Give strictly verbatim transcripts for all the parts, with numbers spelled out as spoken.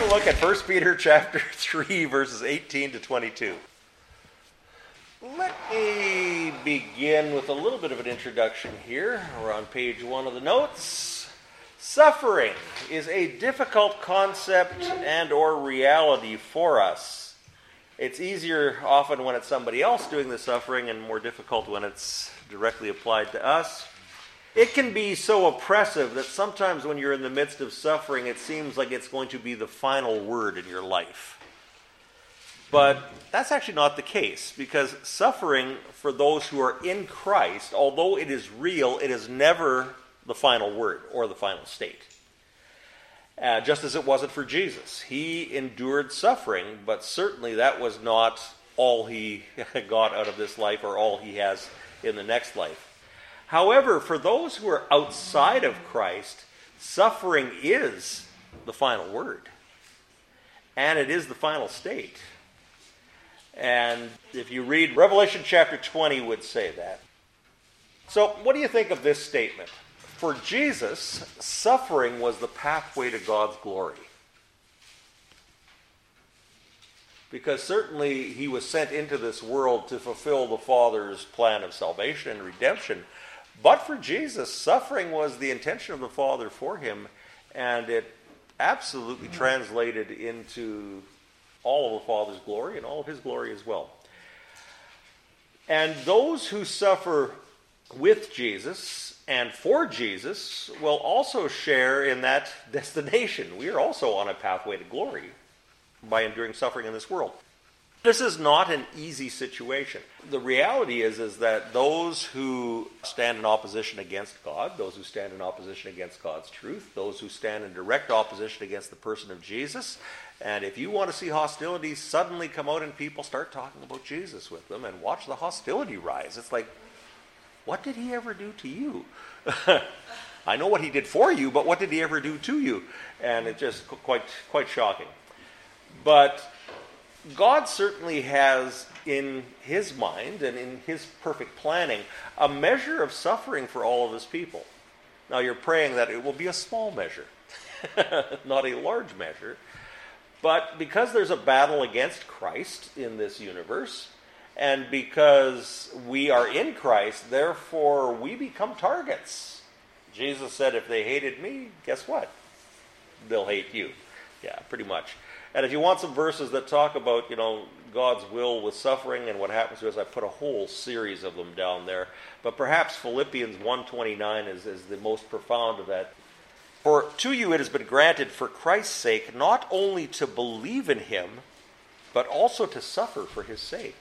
look at First Peter chapter three, verses eighteen to twenty-two. Let me begin with a little bit of an introduction here. We're on page one of the notes. Suffering is a difficult concept and or reality for us. It's easier often when it's somebody else doing the suffering and more difficult when it's directly applied to us. It can be so oppressive that sometimes when you're in the midst of suffering, it seems like it's going to be the final word in your life. But that's actually not the case, because suffering for those who are in Christ, although it is real, it is never the final word or the final state. Uh, just as it wasn't for Jesus. He endured suffering, but certainly that was not all he got out of this life or all he has in the next life. However, for those who are outside of Christ, suffering is the final word. And it is the final state. And if you read Revelation chapter twenty would say that. So what do you think of this statement? For Jesus, suffering was the pathway to God's glory. Because certainly he was sent into this world to fulfill the Father's plan of salvation and redemption. But for Jesus, suffering was the intention of the Father for him, and it absolutely translated into all of the Father's glory and all of his glory as well. And those who suffer with Jesus and for Jesus will also share in that destination. We are also on a pathway to glory by enduring suffering in this world. This is not an easy situation. The reality is, is that those who stand in opposition against God, those who stand in opposition against God's truth, those who stand in direct opposition against the person of Jesus, and if you want to see hostility suddenly come out and people start talking about Jesus with them and watch the hostility rise, it's like, what did he ever do to you? I know what he did for you, but what did he ever do to you? And it's just quite, quite shocking. But God certainly has in his mind and in his perfect planning a measure of suffering for all of his people. Now you're praying that it will be a small measure, not a large measure. But because there's a battle against Christ in this universe, and because we are in Christ, therefore we become targets. Jesus said, if they hated me, guess what? They'll hate you. Yeah, pretty much. And if you want some verses that talk about, you know, God's will with suffering and what happens to us, I put a whole series of them down there. But perhaps Philippians one twenty-nine is, is the most profound of that. For to you it has been granted for Christ's sake not only to believe in him, but also to suffer for his sake.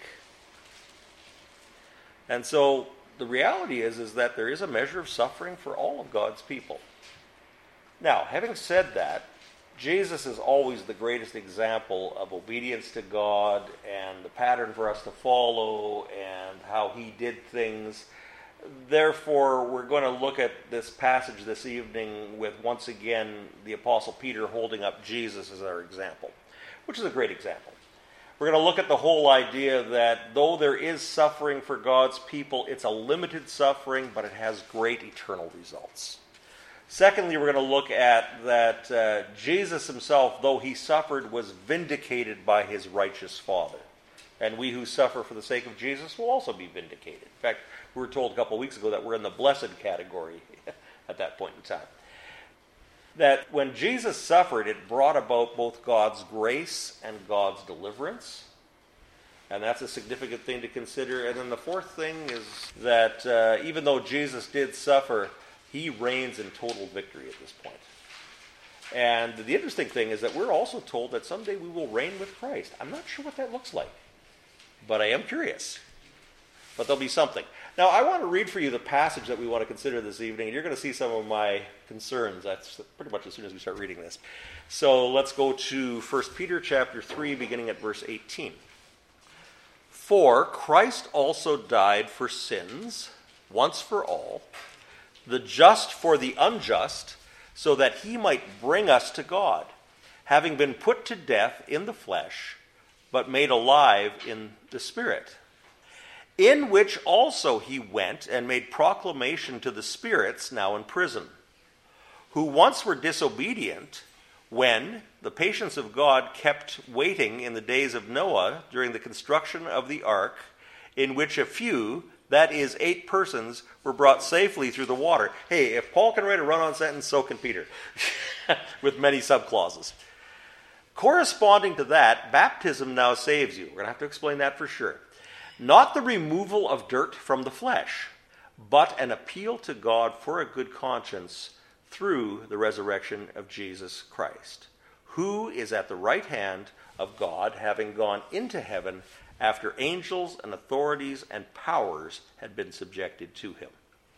And so the reality is, is that there is a measure of suffering for all of God's people. Now, having said that, Jesus is always the greatest example of obedience to God and the pattern for us to follow and how he did things. Therefore, we're going to look at this passage this evening with, once again, the Apostle Peter holding up Jesus as our example, which is a great example. We're going to look at the whole idea that though there is suffering for God's people, it's a limited suffering, but it has great eternal results. Secondly, we're going to look at that uh, Jesus himself, though he suffered, was vindicated by his righteous Father. And we who suffer for the sake of Jesus will also be vindicated. In fact, we were told a couple of weeks ago that we're in the blessed category at that point in time. That when Jesus suffered, it brought about both God's grace and God's deliverance. And that's a significant thing to consider. And then the fourth thing is that uh, even though Jesus did suffer, he reigns in total victory at this point. And the interesting thing is that we're also told that someday we will reign with Christ. I'm not sure what that looks like, but I am curious. But there'll be something. Now, I want to read for you the passage that we want to consider this evening, and you're going to see some of my concerns. That's pretty much as soon as we start reading this. So let's go to First Peter chapter three, beginning at verse eighteen. For Christ also died for sins, once for all, the just for the unjust, so that he might bring us to God, having been put to death in the flesh, but made alive in the Spirit, in which also he went and made proclamation to the spirits now in prison, who once were disobedient, when the patience of God kept waiting in the days of Noah during the construction of the ark, in which a few, that is, eight persons, were brought safely through the water. Hey, if Paul can write a run-on sentence, so can Peter, with many subclauses. Corresponding to that, baptism now saves you. We're going to have to explain that for sure. Not the removal of dirt from the flesh, but an appeal to God for a good conscience through the resurrection of Jesus Christ, who is at the right hand of God, having gone into heaven after angels and authorities and powers had been subjected to him.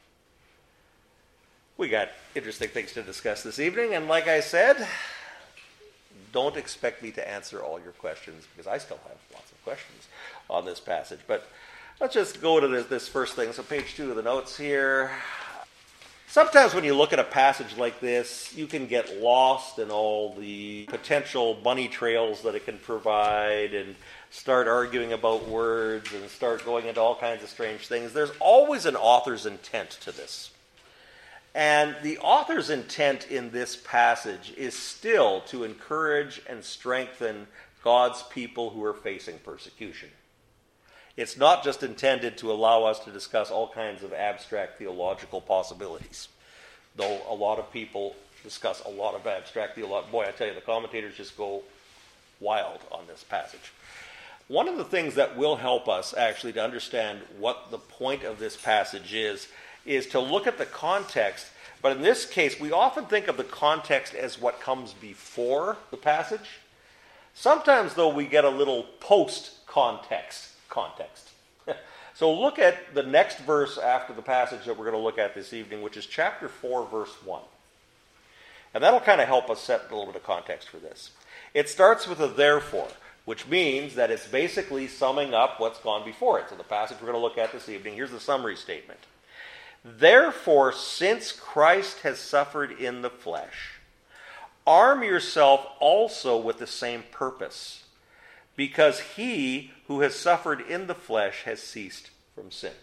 We got interesting things to discuss this evening, and like I said, don't expect me to answer all your questions, because I still have lots of questions on this passage. But let's just go to this, this first thing. So page two of the notes here. Sometimes when you look at a passage like this, you can get lost in all the potential bunny trails that it can provide and start arguing about words and start going into all kinds of strange things. There's always an author's intent to this. And the author's intent in this passage is still to encourage and strengthen God's people who are facing persecution. It's not just intended to allow us to discuss all kinds of abstract theological possibilities, though a lot of people discuss a lot of abstract theology. Boy, I tell you, the commentators just go wild on this passage. One of the things that will help us actually to understand what the point of this passage is, is to look at the context. But in this case, we often think of the context as what comes before the passage. Sometimes, though, we get a little post-context context. So look at the next verse after the passage that we're going to look at this evening, which is chapter four, verse one. And that'll kind of help us set a little bit of context for this. It starts with a therefore, which means that it's basically summing up what's gone before it. So the passage we're going to look at this evening, here's the summary statement. Therefore, since Christ has suffered in the flesh, arm yourself also with the same purpose, because he who has suffered in the flesh has ceased from sin.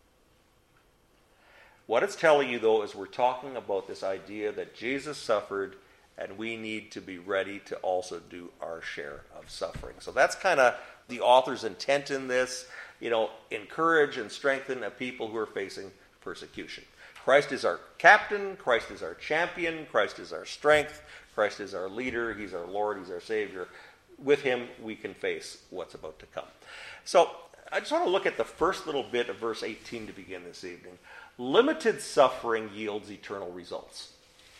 What it's telling you, though, is we're talking about this idea that Jesus suffered, and we need to be ready to also do our share of suffering. So that's kind of the author's intent in this. You know, encourage and strengthen a people who are facing persecution. Christ is our captain. Christ is our champion. Christ is our strength. Christ is our leader. He's our Lord. He's our Savior. With him, we can face what's about to come. So I just want to look at the first little bit of verse eighteen to begin this evening. Limited suffering yields eternal results.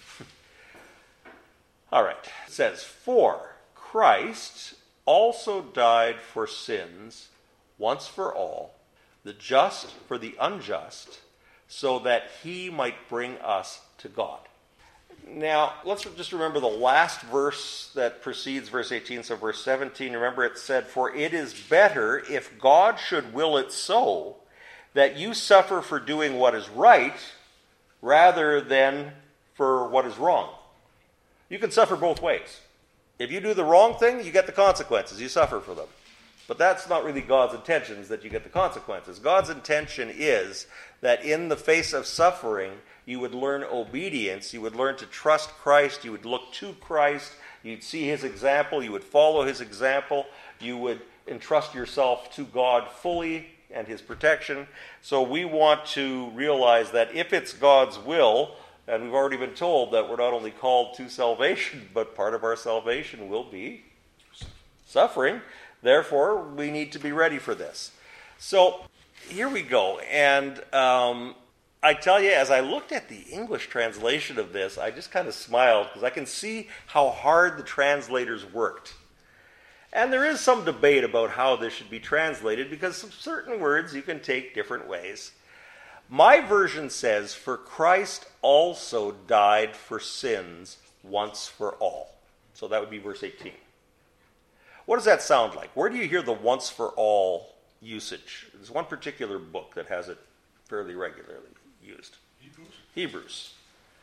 All right. It says, for Christ also died for sins once for all, the just for the unjust, so that he might bring us to God. Now, let's just remember the last verse that precedes verse eighteen, so verse seventeen. Remember it said, for it is better, if God should will it so, that you suffer for doing what is right, rather than for what is wrong. You can suffer both ways. If you do the wrong thing, you get the consequences. You suffer for them. But that's not really God's intention, is that you get the consequences. God's intention is that in the face of suffering, you would learn obedience, you would learn to trust Christ, you would look to Christ, you'd see his example, you would follow his example, you would entrust yourself to God fully and his protection. So we want to realize that if it's God's will, and we've already been told that we're not only called to salvation, but part of our salvation will be suffering. Therefore, we need to be ready for this. So here we go. And um, I tell you, as I looked at the English translation of this, I just kind of smiled because I can see how hard the translators worked. And there is some debate about how this should be translated because some certain words you can take different ways. My version says, for Christ also died for sins once for all. So that would be verse eighteen. What does that sound like? Where do you hear the once for all usage? There's one particular book that has it fairly regularly used. Hebrews. Hebrews.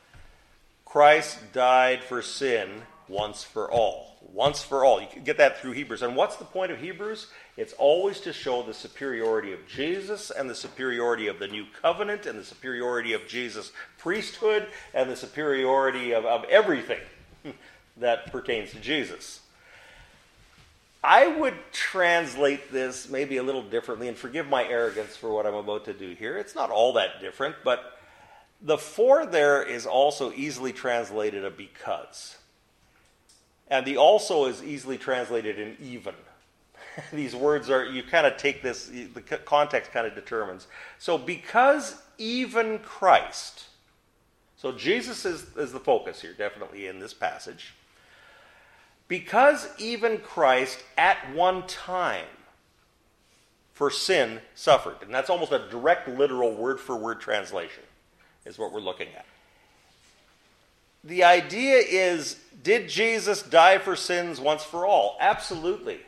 Christ died for sin once for all. Once for all. You can get that through Hebrews. And what's the point of Hebrews? It's always to show the superiority of Jesus and the superiority of the new covenant and the superiority of Jesus' priesthood and the superiority of, of everything. that pertains to Jesus. I would translate this maybe a little differently, and forgive my arrogance for what I'm about to do here. It's not all that different, but the for there is also easily translated a because. And the also is easily translated in even. These words are, you kind of take this, the context kind of determines. So because even Christ, so Jesus is, is the focus here, definitely in this passage. Because even Christ at one time for sin suffered. And that's almost a direct, literal, word-for-word translation is what we're looking at. The idea is, did Jesus die for sins once for all? Absolutely.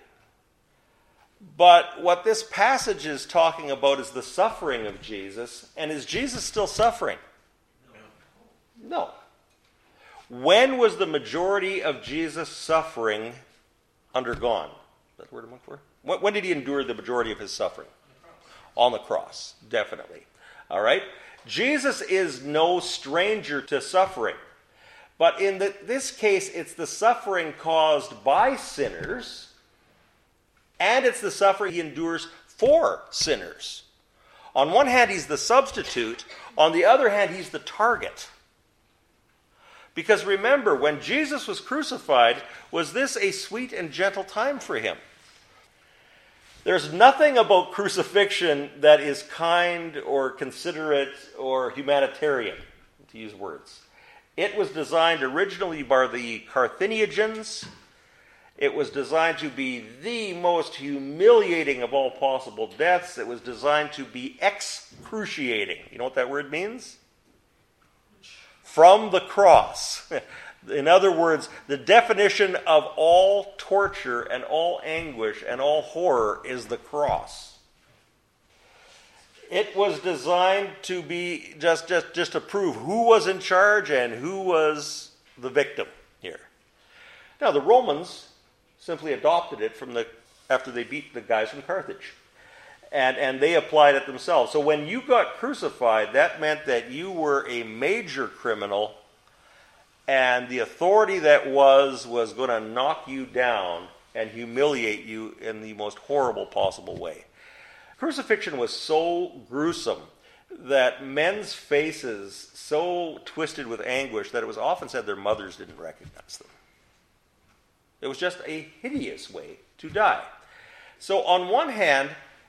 But what this passage is talking about is the suffering of Jesus. And is Jesus still suffering? No. No. When was the majority of Jesus' suffering undergone? Is that the word I'm looking for? When did he endure the majority of his suffering? On the cross, definitely. All right? Jesus is no stranger to suffering. But in the, this case, it's the suffering caused by sinners, and it's the suffering he endures for sinners. On one hand, he's the substitute. On the other hand, he's the target. Because remember, when Jesus was crucified, was this a sweet and gentle time for him? There's nothing about crucifixion that is kind or considerate or humanitarian, to use words. It was designed originally by the Carthaginians. It was designed to be the most humiliating of all possible deaths. It was designed to be excruciating. You know what that word means? From the cross. In other words, the definition of all torture and all anguish and all horror is the cross. It was designed to be just, just, just to prove who was in charge and who was the victim here. Now, the Romans simply adopted it from the after they beat the guys from Carthage. And, and they applied it themselves. So when you got crucified, that meant that you were a major criminal, and the authority that was was going to knock you down and humiliate you in the most horrible possible way. Crucifixion was so gruesome that men's faces so twisted with anguish that it was often said their mothers didn't recognize them. It was just a hideous way to die. So on one hand,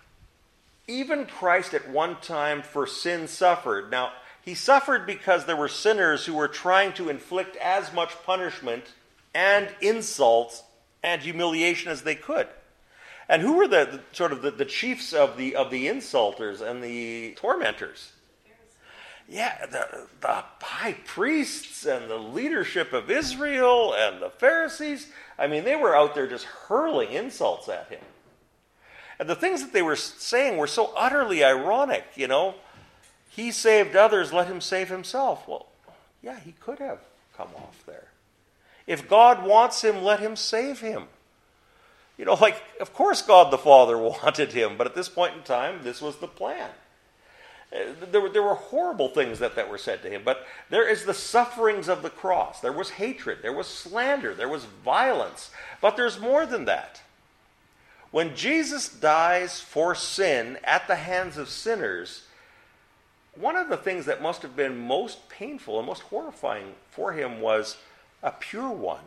even Christ at one time for sin suffered. Now, he suffered because there were sinners who were trying to inflict as much punishment and insults and humiliation as they could. And who were the, the sort of the, the chiefs of the of the insulters and the tormentors? Yeah, the, the high priests and the leadership of Israel and the Pharisees. I mean, they were out there just hurling insults at him. And the things that they were saying were so utterly ironic, you know. He saved others, let him save himself. Well, yeah, he could have come off there. If God wants him, let him save him. You know, like, of course God the Father wanted him, but at this point in time, this was the plan. There were, there were horrible things that, that were said to him, but there is the sufferings of the cross. There was hatred, there was slander, there was violence, but there's more than that. When Jesus dies for sin at the hands of sinners, one of the things that must have been most painful and most horrifying for him was a pure one.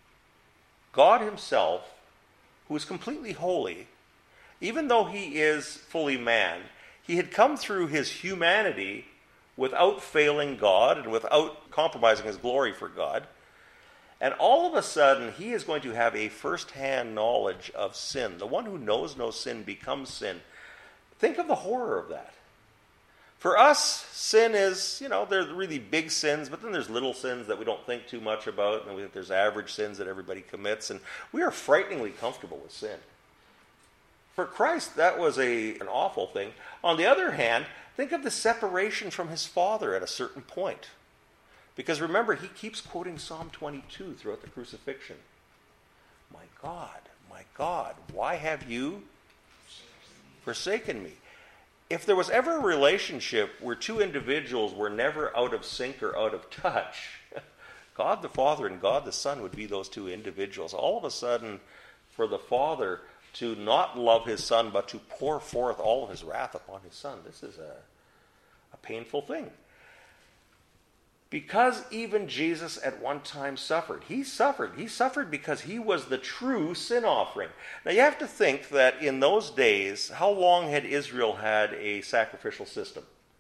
God himself, who is completely holy, even though he is fully man, he had come through his humanity without failing God and without compromising his glory for God. And all of a sudden, he is going to have a first-hand knowledge of sin. The one who knows no sin becomes sin. Think of the horror of that. For us, sin is, you know, there's really big sins, but then there's little sins that we don't think too much about, and we think there's average sins that everybody commits, and we are frighteningly comfortable with sin. For Christ, that was a, an awful thing. On the other hand, think of the separation from his Father at a certain point. Because remember, he keeps quoting Psalm twenty-two throughout the crucifixion. My God, my God, why have you forsaken me? If there was ever a relationship where two individuals were never out of sync or out of touch, God the Father and God the Son would be those two individuals. All of a sudden, for the Father to not love his Son, but to pour forth all of his wrath upon his Son, this is a, a painful thing. Because even Jesus at one time suffered. He suffered. He suffered because he was the true sin offering. Now you have to think that in those days, how long had Israel had a sacrificial system?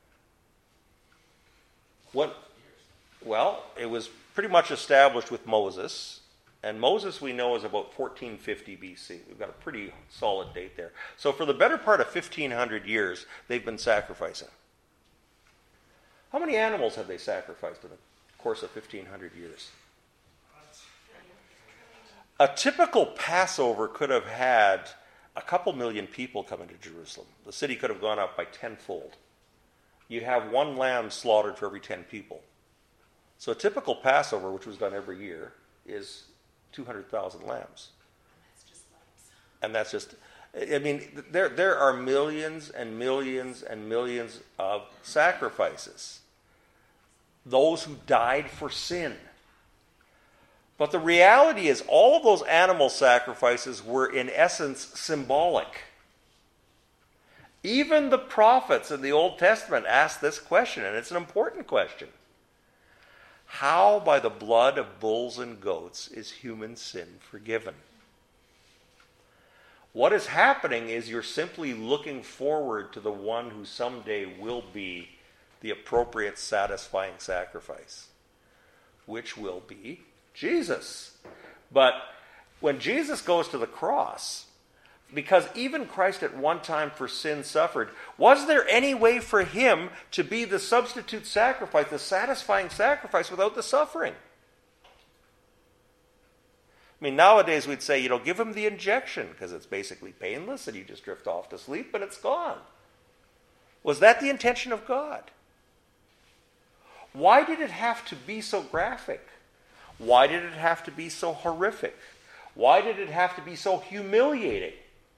What? Well, it was pretty much established with Moses. And Moses, we know, is about fourteen fifty B C. We've got a pretty solid date there. So for the better part of fifteen hundred years, they've been sacrificing. How many animals have they sacrificed in the course of fifteen hundred years? A typical Passover could have had a couple million people come into Jerusalem. The city could have gone up by tenfold. You have one lamb slaughtered for every ten people. So a typical Passover, which was done every year, is two hundred thousand lambs. And that's just, I mean, there, there are millions and millions and millions of sacrifices. Those who died for sin. But the reality is all of those animal sacrifices were in essence symbolic. Even the prophets in the Old Testament asked this question, and it's an important question. How by the blood of bulls and goats is human sin forgiven? What is happening is you're simply looking forward to the one who someday will be the appropriate satisfying sacrifice, which will be Jesus. But when Jesus goes to the cross, because even Christ at one time for sin suffered, was there any way for him to be the substitute sacrifice, the satisfying sacrifice without the suffering? I mean, nowadays we'd say, you know, give him the injection because it's basically painless and you just drift off to sleep and it's gone. Was that the intention of God? Why did it have to be so graphic? Why did it have to be so horrific? Why did it have to be so humiliating?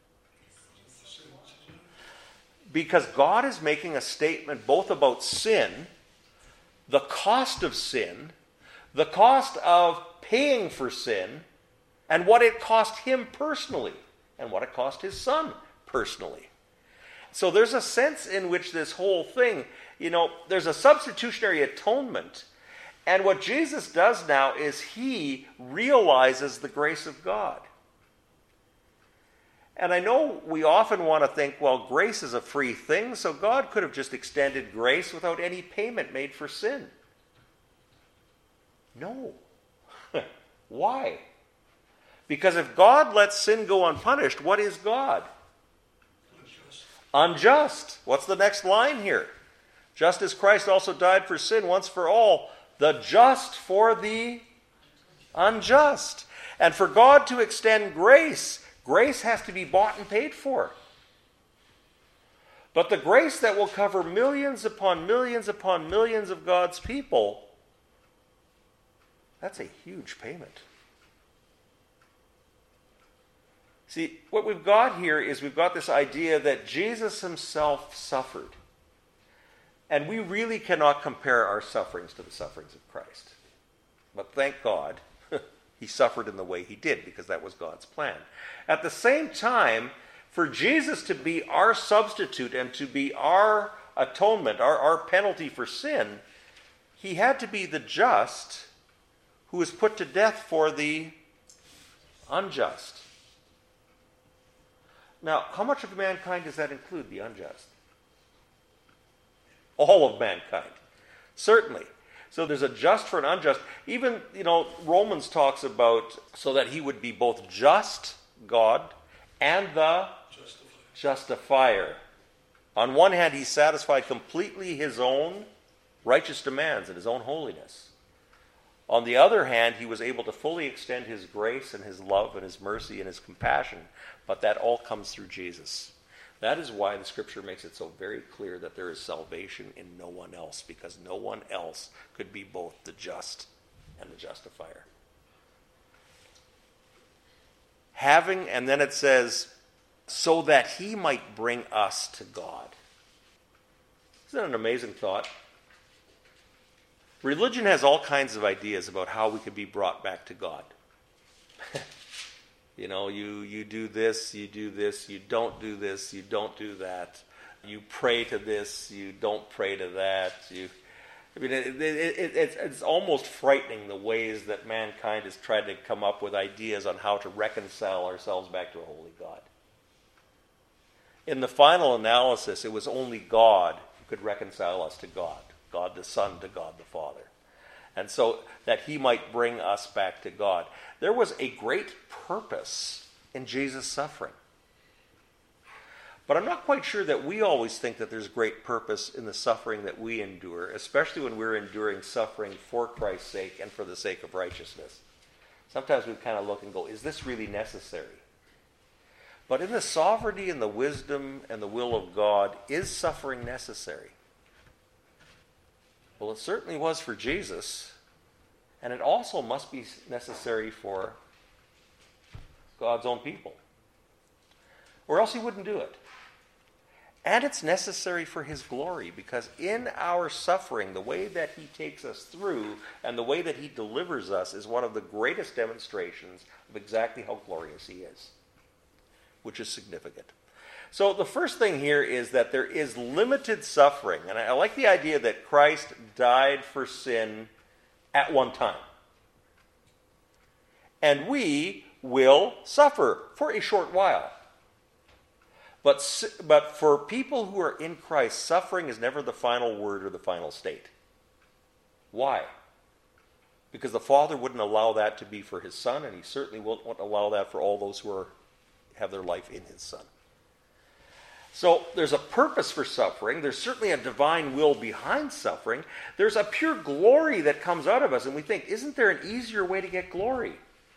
Because God is making a statement both about sin, the cost of sin, the cost of paying for sin, and what it cost him personally, and what it cost his Son personally. So there's a sense in which this whole thing, you know, there's a substitutionary atonement. And what Jesus does now is he realizes the grace of God. And I know we often want to think, well, grace is a free thing, so God could have just extended grace without any payment made for sin. No. Why? Because if God lets sin go unpunished, what is God? Unjust. Unjust. What's the next line here? Just as Christ also died for sin once for all, the just for the unjust. And for God to extend grace, grace has to be bought and paid for. But the grace that will cover millions upon millions upon millions of God's people, that's a huge payment. See, what we've got here is we've got this idea that Jesus himself suffered. And we really cannot compare our sufferings to the sufferings of Christ. But thank God, he suffered in the way he did, because that was God's plan. At the same time, for Jesus to be our substitute and to be our atonement, our, our penalty for sin, he had to be the just who was put to death for the unjust. Now, how much of mankind does that include, the unjust? All of mankind. Certainly. So there's a just for an unjust. Even, you know, Romans talks about so that he would be both just, God, and the justifier. justifier. On one hand, he satisfied completely his own righteous demands and his own holiness. On the other hand, he was able to fully extend his grace and his love and his mercy and his compassion. But that all comes through Jesus. That is why the Scripture makes it so very clear that there is salvation in no one else, because no one else could be both the just and the justifier. Having, and then it says, so that he might bring us to God. Isn't that an amazing thought? Religion has all kinds of ideas about how we can be brought back to God. You know, you, you do this, you do this, you don't do this, you don't do that. You pray to this, you don't pray to that. You, I mean, it, it, it, it's, it's almost frightening the ways that mankind has tried to come up with ideas on how to reconcile ourselves back to a holy God. In the final analysis, it was only God who could reconcile us to God, God the Son to God the Father. And so that he might bring us back to God. There was a great purpose in Jesus' suffering. But I'm not quite sure that we always think that there's great purpose in the suffering that we endure, especially when we're enduring suffering for Christ's sake and for the sake of righteousness. Sometimes we kind of look and go, is this really necessary? But in the sovereignty and the wisdom and the will of God, is suffering necessary? Well, it certainly was for Jesus, and it also must be necessary for God's own people. Or else he wouldn't do it. And it's necessary for his glory, because in our suffering, the way that he takes us through and the way that he delivers us is one of the greatest demonstrations of exactly how glorious he is, which is significant. So the first thing here is that there is limited suffering. And I like the idea that Christ died for sin at one time. And we will suffer for a short while. But, but for people who are in Christ, suffering is never the final word or the final state. Why? Because the Father wouldn't allow that to be for his Son, and he certainly won't allow that for all those who are, have their life in his Son. So there's a purpose for suffering. There's certainly a divine will behind suffering. There's a pure glory that comes out of us, and we think, isn't there an easier way to get glory?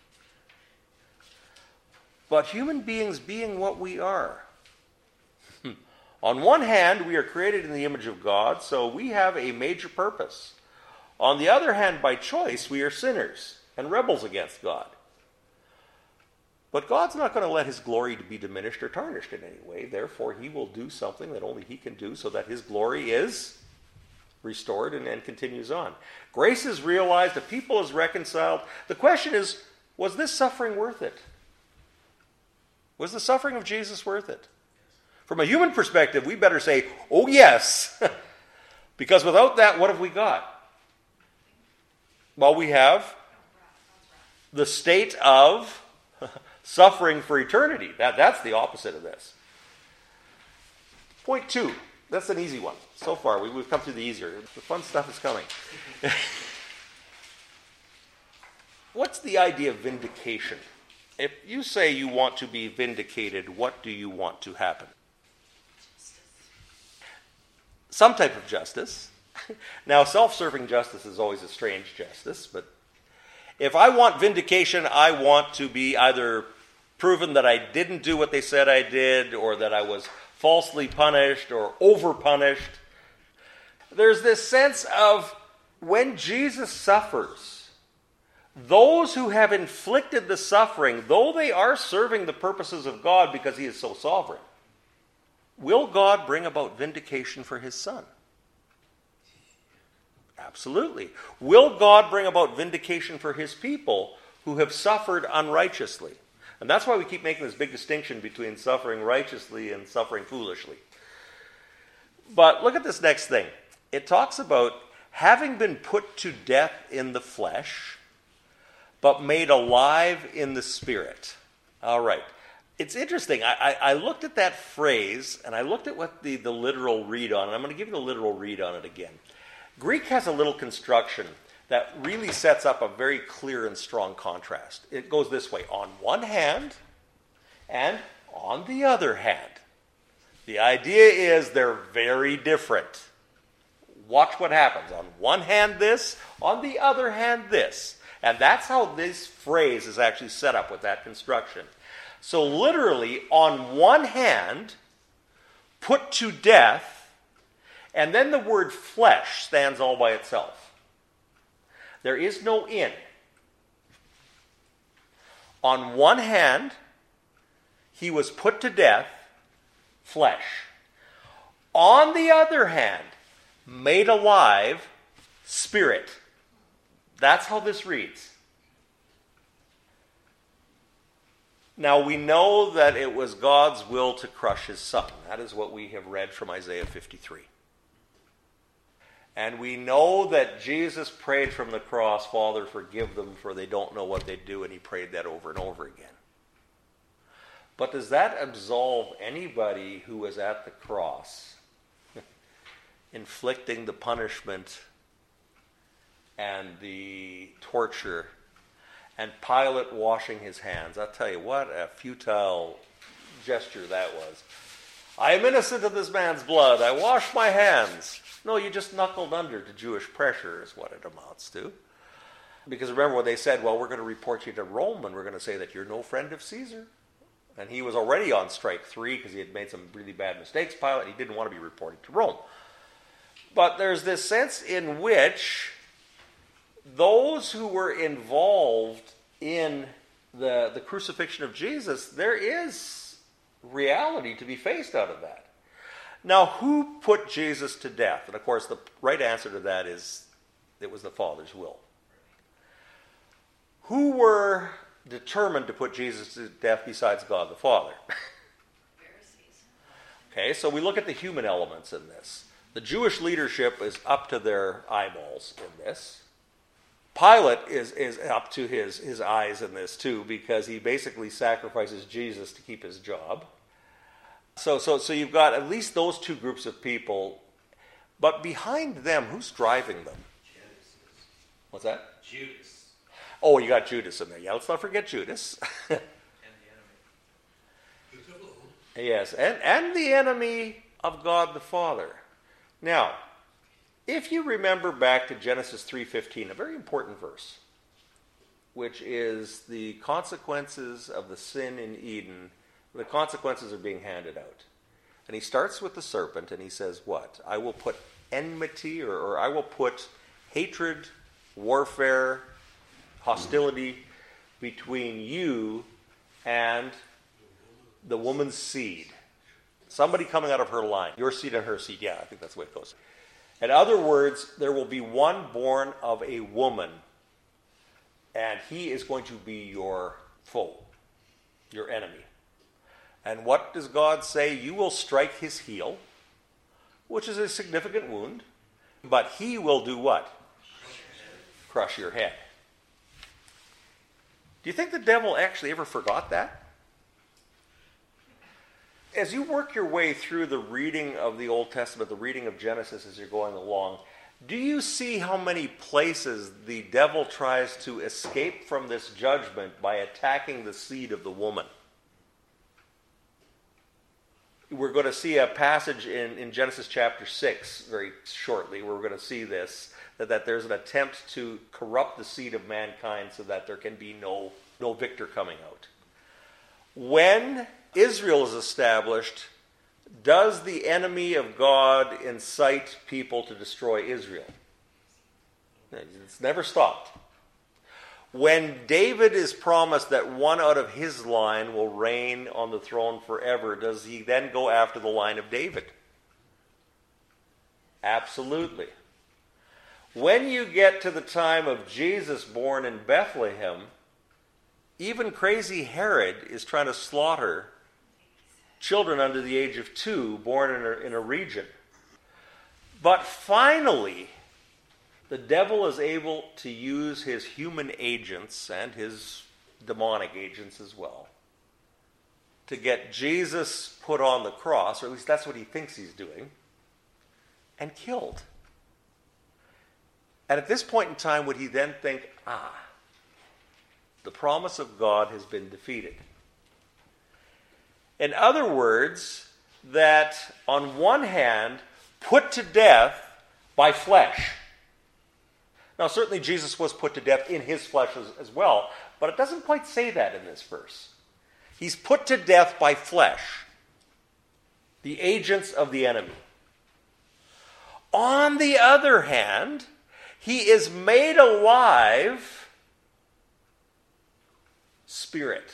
But human beings being what we are, on one hand, we are created in the image of God, so we have a major purpose. On the other hand, by choice, we are sinners and rebels against God. But God's not going to let his glory to be diminished or tarnished in any way. Therefore, he will do something that only he can do so that his glory is restored and, and continues on. Grace is realized, a people is reconciled. The question is, was this suffering worth it? Was the suffering of Jesus worth it? From a human perspective, we better say, oh yes. Because without that, what have we got? Well, we have the state of suffering for eternity. That, that's the opposite of this. Point two. That's an easy one. So far, we, we've come through the easier. The fun stuff is coming. What's the idea of vindication? If you say you want to be vindicated, what do you want to happen? Justice. Some type of justice. Now, self-serving justice is always a strange justice, but if I want vindication, I want to be either proven that I didn't do what they said I did, or that I was falsely punished or over-punished. There's this sense of when Jesus suffers, those who have inflicted the suffering, though they are serving the purposes of God because he is so sovereign, will God bring about vindication for his Son? Absolutely. Will God bring about vindication for his people who have suffered unrighteously? And that's why we keep making this big distinction between suffering righteously and suffering foolishly. But look at this next thing. It talks about having been put to death in the flesh, but made alive in the spirit. All right. It's interesting. I, I, I looked at that phrase, and I looked at what the, the literal read on, and I'm going to give you the literal read on it again. Greek has a little construction that really sets up a very clear and strong contrast. It goes this way: on one hand, and on the other hand. The idea is they're very different. Watch what happens. On one hand this, on the other hand this. And that's how this phrase is actually set up with that construction. So literally, on one hand, put to death, and then the word flesh stands all by itself. There is no in. On one hand, he was put to death, flesh. On the other hand, made alive, spirit. That's how this reads. Now we know that it was God's will to crush his son. That is what we have read from Isaiah fifty-three. And we know that Jesus prayed from the cross, Father, forgive them, for they don't know what they do, and he prayed that over and over again. But does that absolve anybody who was at the cross, inflicting the punishment and the torture, and Pilate washing his hands? I'll tell you, what a futile gesture that was. I am innocent of this man's blood. I wash my hands. No, you just knuckled under to Jewish pressure is what it amounts to. Because remember what they said, well, we're going to report you to Rome, and we're going to say that you're no friend of Caesar. And he was already on strike three because he had made some really bad mistakes, Pilate, and he didn't want to be reported to Rome. But there's this sense in which those who were involved in the, the crucifixion of Jesus, there is reality to be faced out of that. Now, who put Jesus to death? And of course, the right answer to that is it was the Father's will. Who were determined to put Jesus to death besides God the Father? Pharisees. Okay, so we look at the human elements in this. The Jewish leadership is up to their eyeballs in this. Pilate is, is up to his, his eyes in this too, because he basically sacrifices Jesus to keep his job. So, so, so you've got at least those two groups of people, but behind them, who's driving them? Judas. What's that? Judas. Oh, you got Judas in there. Yeah, let's not forget Judas. And the enemy. Yes, and, and the enemy of God the Father. Now, if you remember back to Genesis three fifteen, a very important verse, which is the consequences of the sin in Eden. The consequences are being handed out. And he starts with the serpent and he says what? I will put enmity or, or I will put hatred, warfare, hostility between you and the woman's seed. Somebody coming out of her line. Your seed and her seed. Yeah, I think that's the way it goes. In other words, there will be one born of a woman, and he is going to be your foe, your enemy. And what does God say? You will strike his heel, which is a significant wound, but he will do what? Crush your head. Do you think the devil actually ever forgot that? As you work your way through the reading of the Old Testament, the reading of Genesis as you're going along, do you see how many places the devil tries to escape from this judgment by attacking the seed of the woman? We're going to see a passage in, in Genesis chapter six very shortly where we're going to see this, that, that there's an attempt to corrupt the seed of mankind so that there can be no, no victor coming out. When Israel is established, does the enemy of God incite people to destroy Israel? It's never stopped. When David is promised that one out of his line will reign on the throne forever, does he then go after the line of David? Absolutely. When you get to the time of Jesus born in Bethlehem, even crazy Herod is trying to slaughter children under the age of two born in a, in a region. But finally, the devil is able to use his human agents and his demonic agents as well to get Jesus put on the cross, or at least that's what he thinks he's doing, and killed. And at this point in time, would he then think, ah, the promise of God has been defeated? In other words, that on one hand, put to death by flesh. Now, certainly Jesus was put to death in his flesh as, as well, but it doesn't quite say that in this verse. He's put to death by flesh, the agents of the enemy. On the other hand, he is made alive spirit.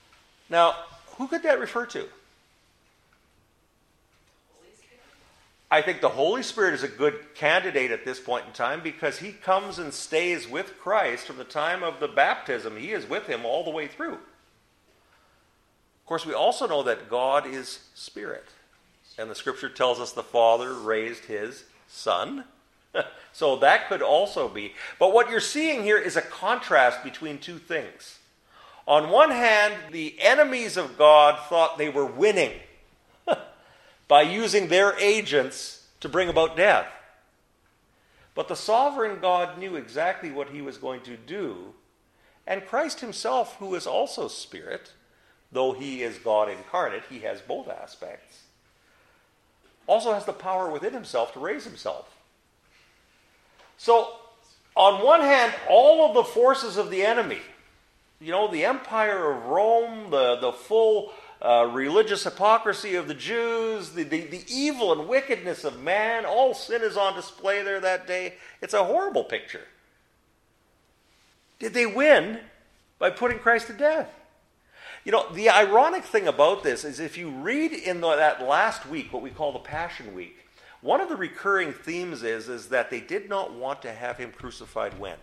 Now, who could that refer to? I think the Holy Spirit is a good candidate at this point in time because he comes and stays with Christ from the time of the baptism. He is with him all the way through. Of course, we also know that God is Spirit. And the Scripture tells us the Father raised his Son. So that could also be. But what you're seeing here is a contrast between two things. On one hand, the enemies of God thought they were winning by using their agents to bring about death. But the sovereign God knew exactly what he was going to do. And Christ himself, who is also Spirit, though he is God incarnate, he has both aspects, also has the power within himself to raise himself. So, on one hand, all of the forces of the enemy, you know, the empire of Rome, the, the full uh, religious hypocrisy of the Jews, the, the, the evil and wickedness of man, all sin is on display there that day. It's a horrible picture. Did they win by putting Christ to death? You know, the ironic thing about this is if you read in the, that last week, what we call the Passion Week, one of the recurring themes is, is that they did not want to have him crucified when?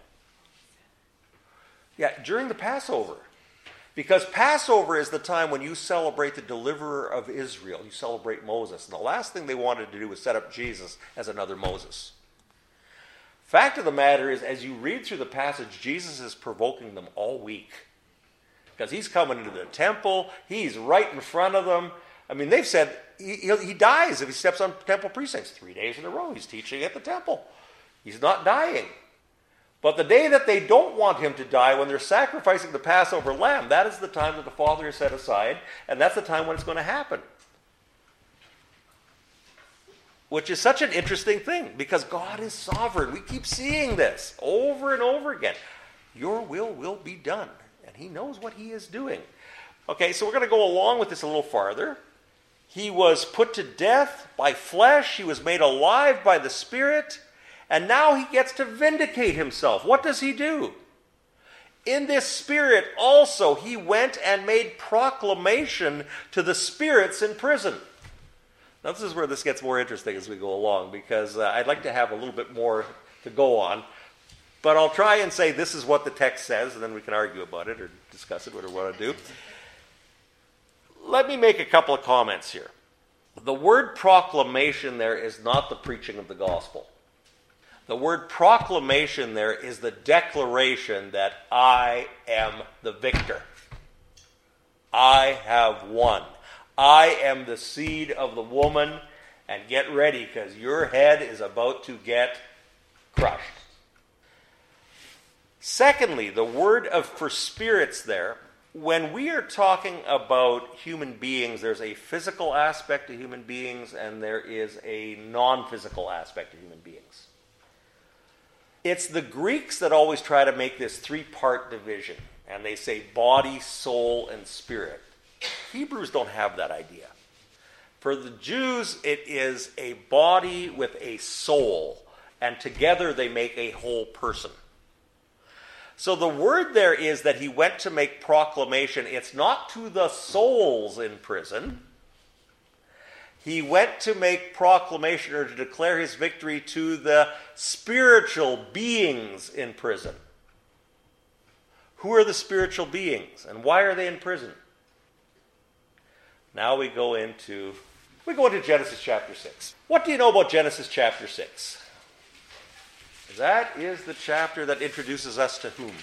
Yeah, during the Passover. Because Passover is the time when you celebrate the deliverer of Israel. You celebrate Moses. And the last thing they wanted to do was set up Jesus as another Moses. Fact of the matter is, as you read through the passage, Jesus is provoking them all week. Because he's coming into the temple. He's right in front of them. I mean, they've said he, he dies if he steps on temple precincts. Three days in a row, he's teaching at the temple. He's not dying. But the day that they don't want him to die, when they're sacrificing the Passover lamb, that is the time that the Father has set aside, and that's the time when it's going to happen. Which is such an interesting thing, because God is sovereign. We keep seeing this over and over again. Your will will be done, and he knows what he is doing. Okay, so we're going to go along with this a little farther. He was put to death by flesh. He was made alive by the Spirit. And now he gets to vindicate himself. What does he do? In this Spirit also he went and made proclamation to the spirits in prison. Now this is where this gets more interesting as we go along, because uh, I'd like to have a little bit more to go on. But I'll try and say this is what the text says, and then we can argue about it or discuss it, whatever we want to do. Let me make a couple of comments here. The word proclamation there is not the preaching of the gospel. The word proclamation there is the declaration that I am the victor. I have won. I am the seed of the woman, and get ready because your head is about to get crushed. Secondly, the word of for spirits there, when we are talking about human beings, there's a physical aspect to human beings and there is a non-physical aspect to human beings. It's the Greeks that always try to make this three-part division, and they say body, soul, and spirit. Hebrews don't have that idea. For the Jews, it is a body with a soul, and together they make a whole person. So the word there is that he went to make proclamation. It's not to the souls in prison. He went to make proclamation or to declare his victory to the spiritual beings in prison. Who are the spiritual beings and why are they in prison? Now we go into we go into Genesis chapter six. What do you know about Genesis chapter six? That is the chapter that introduces us to whom?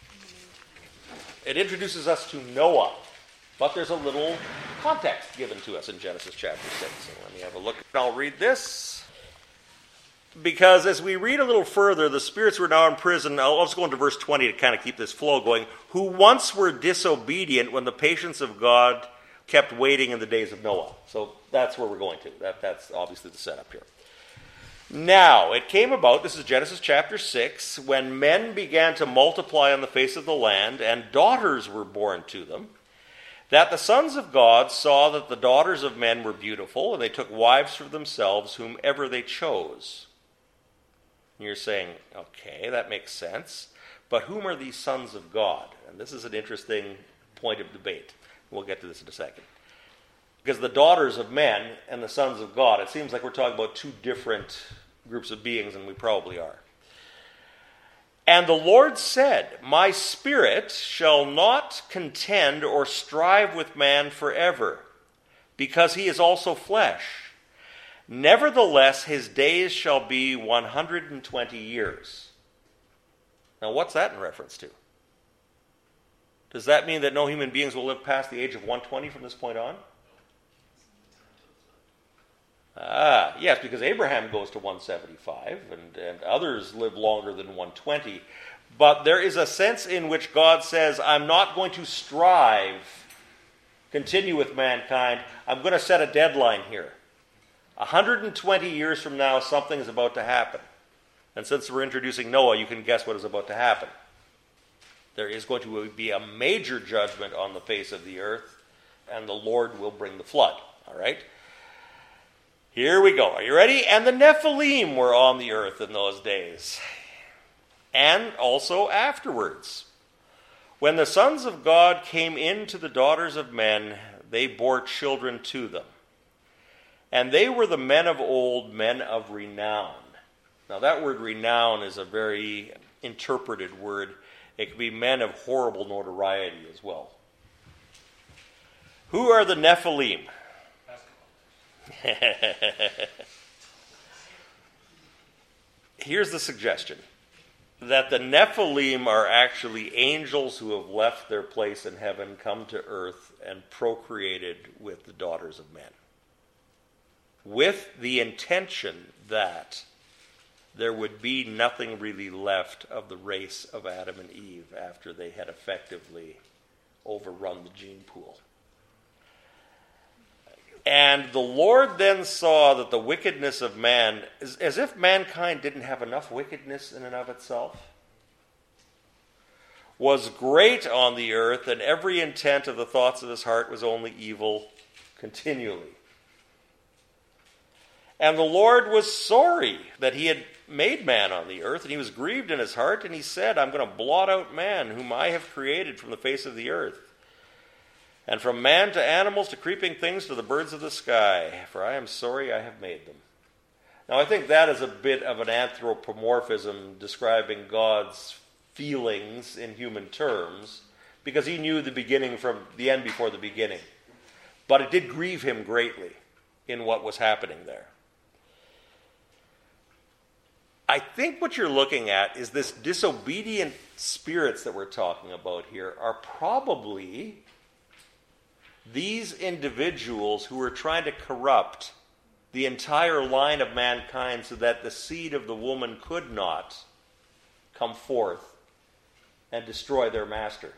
It introduces us to Noah. But there's a little context given to us in Genesis chapter six. So let me have a look. I'll read this. Because as we read a little further, the spirits were now in prison. I'll just go into verse twenty to kind of keep this flow going. Who once were disobedient when the patience of God kept waiting in the days of Noah. So that's where we're going to. That, that's obviously the setup here. Now, it came about, this is Genesis chapter six, when men began to multiply on the face of the land, and daughters were born to them, that the sons of God saw that the daughters of men were beautiful, and they took wives for themselves whomever they chose. And you're saying, okay, that makes sense. But whom are these sons of God? And this is an interesting point of debate. We'll get to this in a second. Because the daughters of men and the sons of God, it seems like we're talking about two different groups of beings, and we probably are. And the Lord said, my spirit shall not contend or strive with man forever, because he is also flesh. Nevertheless, his days shall be one hundred twenty years. Now, what's that in reference to? Does that mean that no human beings will live past the age of one hundred twenty from this point on? Ah, yes, because Abraham goes to one hundred seventy-five, and, and others live longer than one hundred twenty. But there is a sense in which God says, I'm not going to strive, continue with mankind. I'm going to set a deadline here. one hundred twenty years from now, something is about to happen. And since we're introducing Noah, you can guess what is about to happen. There is going to be a major judgment on the face of the earth, and the Lord will bring the flood. All right? Here we go. Are you ready? And the Nephilim were on the earth in those days, and also afterwards. When the sons of God came in to the daughters of men, they bore children to them. And they were the men of old, men of renown. Now that word renown is a very interpreted word. It could be men of horrible notoriety as well. Who are the Nephilim? Here's the suggestion. That the Nephilim are actually angels who have left their place in heaven, come to earth, and procreated with the daughters of men. With the intention that there would be nothing really left of the race of Adam and Eve after they had effectively overrun the gene pool. And the Lord then saw that the wickedness of man, as, as if mankind didn't have enough wickedness in and of itself, was great on the earth, and every intent of the thoughts of his heart was only evil continually. And the Lord was sorry that he had made man on the earth, and he was grieved in his heart, and he said, I'm going to blot out man, whom I have created from the face of the earth. And from man to animals to creeping things to the birds of the sky, for I am sorry I have made them. Now I think that is a bit of an anthropomorphism describing God's feelings in human terms, because he knew the beginning from the end before the beginning. But it did grieve him greatly in what was happening there. I think what you're looking at is this disobedient spirits that we're talking about here are probably these individuals who are trying to corrupt the entire line of mankind so that the seed of the woman could not come forth and destroy their master.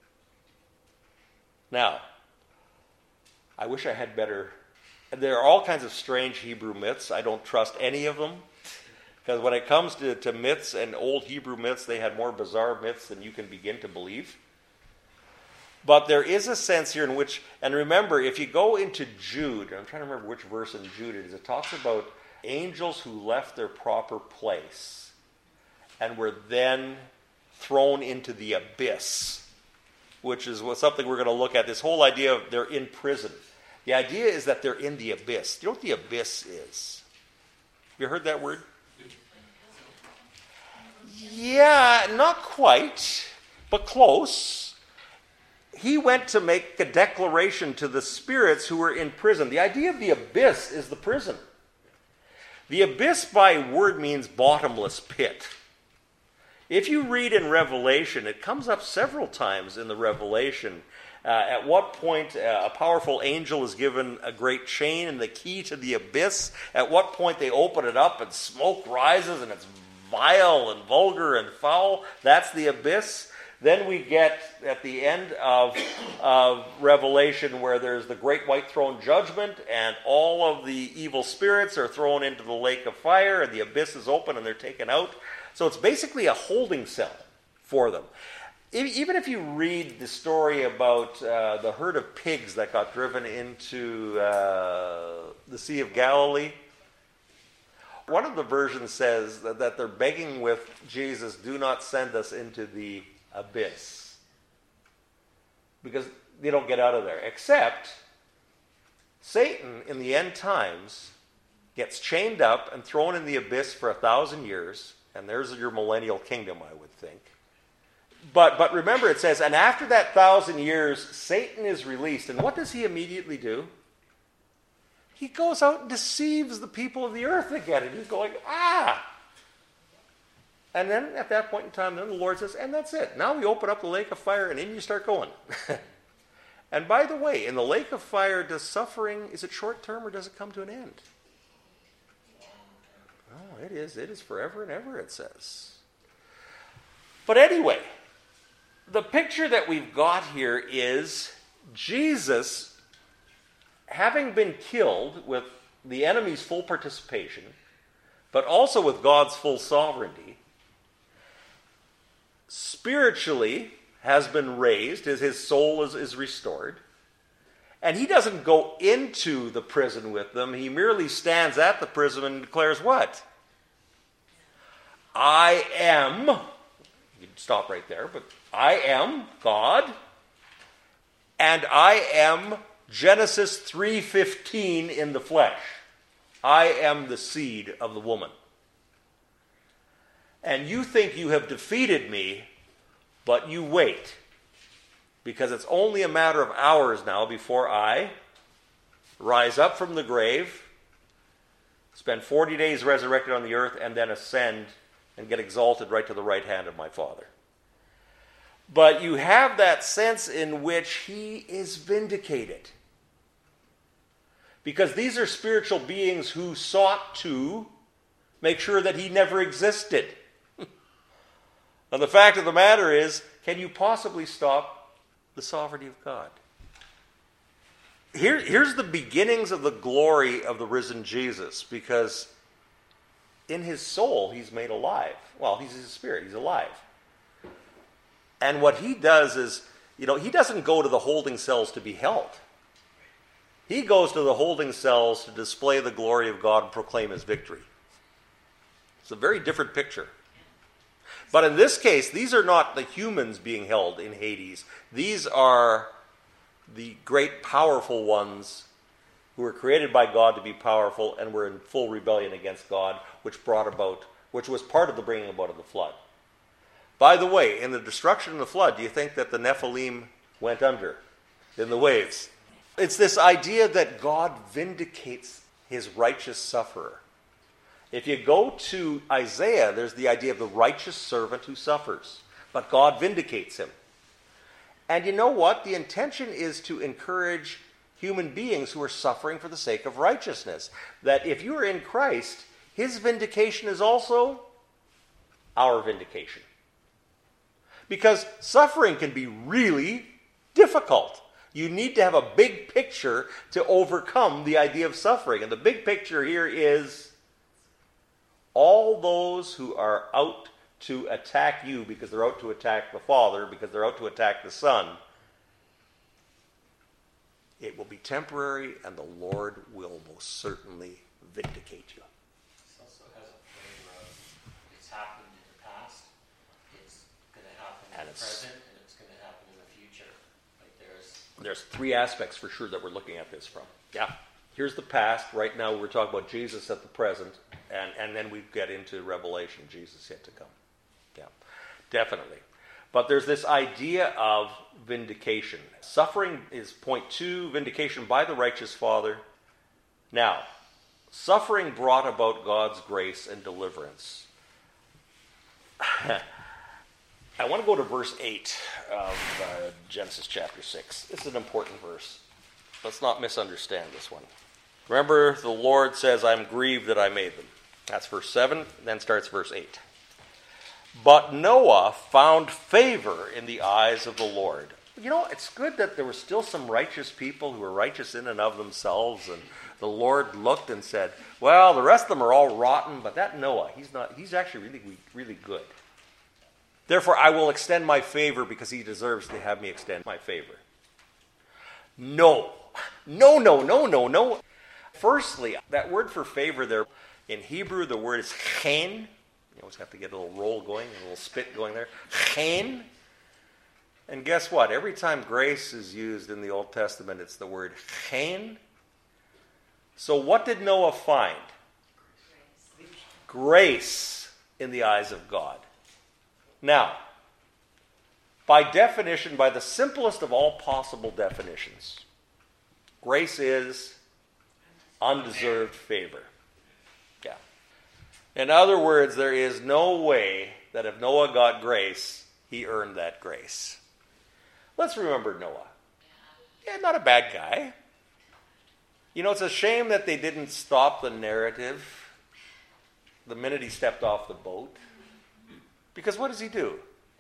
Now, I wish I had better... There are all kinds of strange Hebrew myths. I don't trust any of them. Because when it comes to, to myths and old Hebrew myths, they had more bizarre myths than you can begin to believe. But there is a sense here in which, and remember, if you go into Jude, I'm trying to remember which verse in Jude it is, it talks about angels who left their proper place and were then thrown into the abyss, which is what, something we're going to look at, this whole idea of they're in prison. The idea is that they're in the abyss. Do you know what the abyss is? Have you heard that word? Yeah, not quite, but close. He went to make a declaration to the spirits who were in prison. The idea of the abyss is the prison. The abyss by word means bottomless pit. If you read in Revelation, it comes up several times in the Revelation. Uh, at what point uh, a powerful angel is given a great chain and the key to the abyss. At what point they open it up and smoke rises and it's vile and vulgar and foul. That's the abyss. Then we get at the end of, of Revelation where there's the great white throne judgment and all of the evil spirits are thrown into the lake of fire and the abyss is open and they're taken out. So it's basically a holding cell for them. Even if you read the story about uh, the herd of pigs that got driven into uh, the Sea of Galilee, one of the versions says that, that they're begging with Jesus, do not send us into the abyss. Because they don't get out of there. Except, Satan, in the end times, gets chained up and thrown in the abyss for a thousand years, and there's your millennial kingdom, I would think. But, but remember, it says, and after that thousand years, Satan is released. And what does he immediately do? He goes out and deceives the people of the earth again. And he's going, ah! And then at that point in time, then the Lord says, and that's it. Now we open up the lake of fire, and in you start going. And by the way, in the lake of fire, does suffering, is it short term or does it come to an end? Oh, it is. It is forever and ever, it says. But anyway, the picture that we've got here is Jesus, having been killed with the enemy's full participation, but also with God's full sovereignty, spiritually has been raised, as his soul is, is restored. And he doesn't go into the prison with them. He merely stands at the prison and declares what? I am, you can stop right there, but I am God, and I am Genesis three fifteen in the flesh. I am the seed of the woman. And you think you have defeated me, but you wait, because it's only a matter of hours now before I rise up from the grave, spend forty days resurrected on the earth, and then ascend and get exalted right to the right hand of my Father. But you have that sense in which he is vindicated. Because these are spiritual beings who sought to make sure that he never existed. And the fact of the matter is, can you possibly stop the sovereignty of God? Here, here's the beginnings of the glory of the risen Jesus, because in his soul he's made alive. Well, he's his spirit, he's alive. And what he does is, you know, he doesn't go to the holding cells to be held. He goes to the holding cells to display the glory of God and proclaim his victory. It's a very different picture. But in this case, these are not the humans being held in Hades. These are the great powerful ones who were created by God to be powerful and were in full rebellion against God, which brought about, which was part of the bringing about of the flood. By the way, in the destruction of the flood, do you think that the Nephilim went under in the waves? It's this idea that God vindicates his righteous sufferer. If you go to Isaiah, there's the idea of the righteous servant who suffers, but God vindicates him. And you know what? The intention is to encourage human beings who are suffering for the sake of righteousness. That if you are in Christ, his vindication is also our vindication. Because suffering can be really difficult. You need to have a big picture to overcome the idea of suffering. And the big picture here is all those who are out to attack you because they're out to attack the Father, because they're out to attack the Son, it will be temporary, and the Lord will most certainly vindicate you. This also has a flavor of it's happened in the past, it's going to happen in And the it's- present, and it's going to happen in the future. Like there's There's three aspects for sure that we're looking at this from. Yeah. Here's the past. Right now we're talking about Jesus at the present, and, and then we get into Revelation, Jesus yet to come. Yeah, definitely. But there's this idea of vindication. Suffering is point two, vindication by the righteous Father. Now, suffering brought about God's grace and deliverance. I want to go to verse eight of uh, Genesis chapter six. This is an important verse. Let's not misunderstand this one. Remember, the Lord says, I'm grieved that I made them. That's verse seven, then starts verse eight. But Noah found favor in the eyes of the Lord. You know, it's good that there were still some righteous people who were righteous in and of themselves, and the Lord looked and said, well, the rest of them are all rotten, but that Noah, he's not, he's actually really, really good. Therefore, I will extend my favor because he deserves to have me extend my favor. No. No, no, no, no, no. Firstly, that word for favor there, in Hebrew, the word is chen. You always have to get a little roll going, a little spit going there. Chen. And guess what? Every time grace is used in the Old Testament, it's the word chen. So what did Noah find? Grace. Grace in the eyes of God. Now, by definition, by the simplest of all possible definitions, grace is undeserved favor. Yeah. In other words, there is no way that if Noah got grace, he earned that grace. Let's remember Noah. Yeah, not a bad guy. You know, it's a shame that they didn't stop the narrative the minute he stepped off the boat. Because what does he do?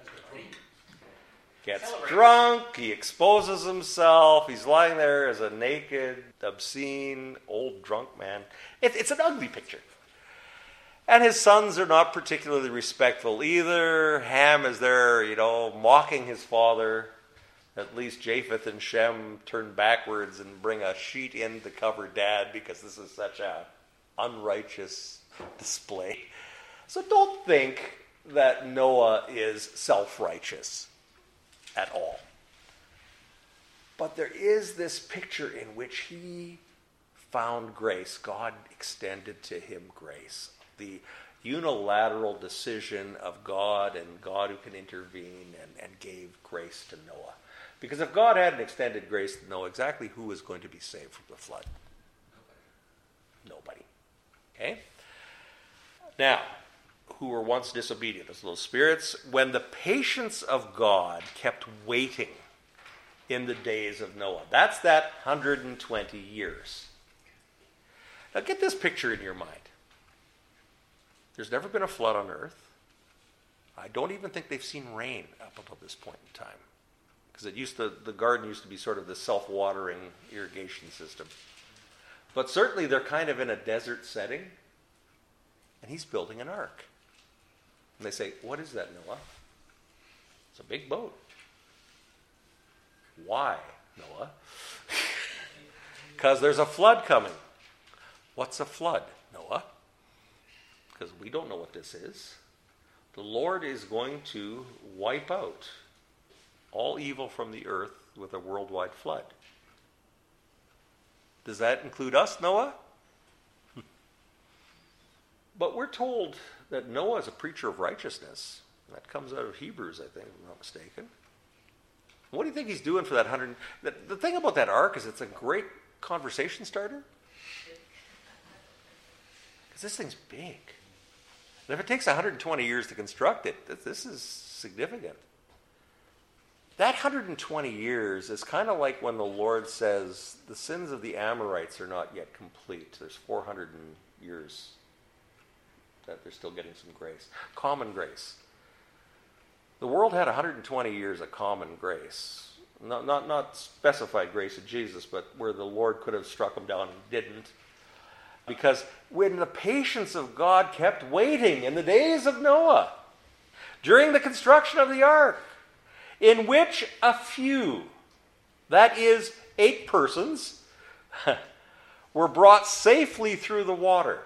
Gets Celebrates. drunk, he exposes himself, he's lying there as a naked, obscene, old drunk man. It, it's an ugly picture. And his sons are not particularly respectful either. Ham is there, you know, mocking his father. At least Japheth and Shem turn backwards and bring a sheet in to cover Dad because this is such a unrighteous display. So don't think that Noah is self-righteous at all. But there is this picture in which he found grace. God extended to him grace. The unilateral decision of God and God who can intervene and, and gave grace to Noah. Because if God hadn't extended grace to Noah, exactly who was going to be saved from the flood? Nobody. Okay? Now, who were once disobedient, those little spirits, when the patience of God kept waiting in the days of Noah. That's that one hundred twenty years. Now get this picture in your mind. There's never been a flood on earth. I don't even think they've seen rain up until this point in time. Because it used to, the garden used to be sort of the self-watering irrigation system. But certainly they're kind of in a desert setting. And he's building an ark. And they say, what is that, Noah? It's a big boat. Why, Noah? Because there's a flood coming. What's a flood, Noah? Because we don't know what this is. The Lord is going to wipe out all evil from the earth with a worldwide flood. Does that include us, Noah? But we're told that Noah is a preacher of righteousness. That comes out of Hebrews, I think, if I'm not mistaken. What do you think he's doing for that hundred? The, the thing about that ark is it's a great conversation starter. Because this thing's big. And if it takes one hundred twenty years to construct it, this is significant. That one hundred twenty years is kind of like when the Lord says, the sins of the Amorites are not yet complete. There's four hundred years that they're still getting some grace. Common grace. The world had one hundred twenty years of common grace. Not, not, not specified grace of Jesus, but where the Lord could have struck them down and didn't. Because when the patience of God kept waiting in the days of Noah, during the construction of the ark, in which a few, that is, eight persons, were brought safely through the water.